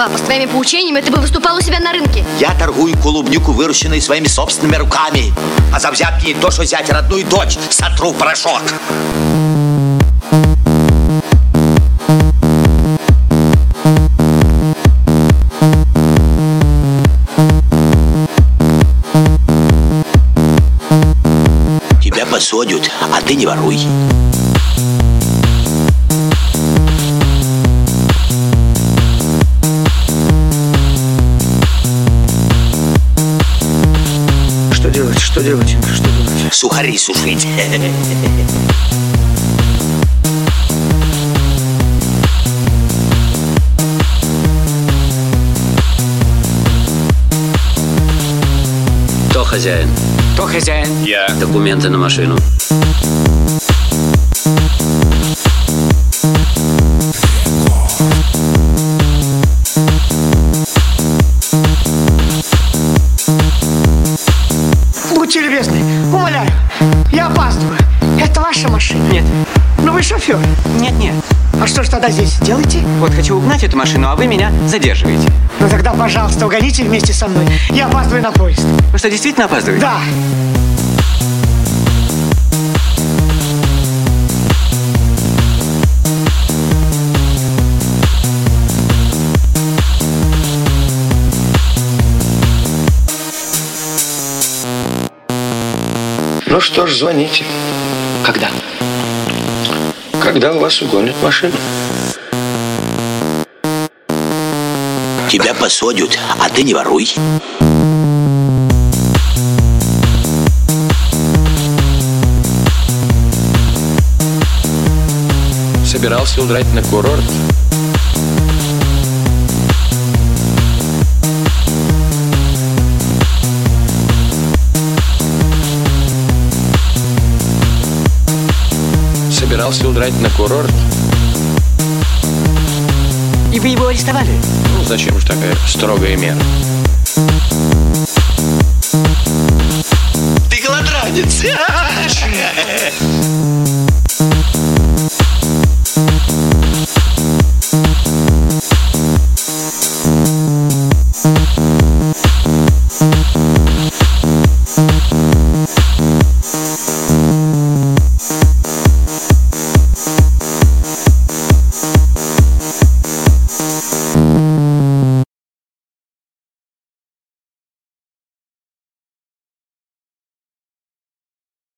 Папа, с твоими поучениями ты бы выступал у себя на рынке. Я торгую клубнику, выращенной своими собственными руками. А за взятки не то, что взять родную дочь, сотру в порошок. Тебя посадят, а ты не воруй. Что делать? Что делать? Сухари сушить. Кто хозяин? Кто хозяин? Я. Документы на машину. Будьте любезны, умоляю, я опаздываю. Это ваша машина? Нет. Ну вы шофер. Нет. А что ж тогда здесь делаете? Вот хочу угнать эту машину, а вы меня задерживаете. Ну тогда, пожалуйста, угоните вместе со мной. Я опаздываю на поезд. Вы что, действительно опаздываете? Да. Ну что ж, звоните. Когда? Когда у вас угонят машину. Тебя посадят, а ты не воруй. Собирался удрать на курорт. Собирался удрать на курорт. И вы его арестовали? Ну, зачем же такая строгая мера? Ты голодранец.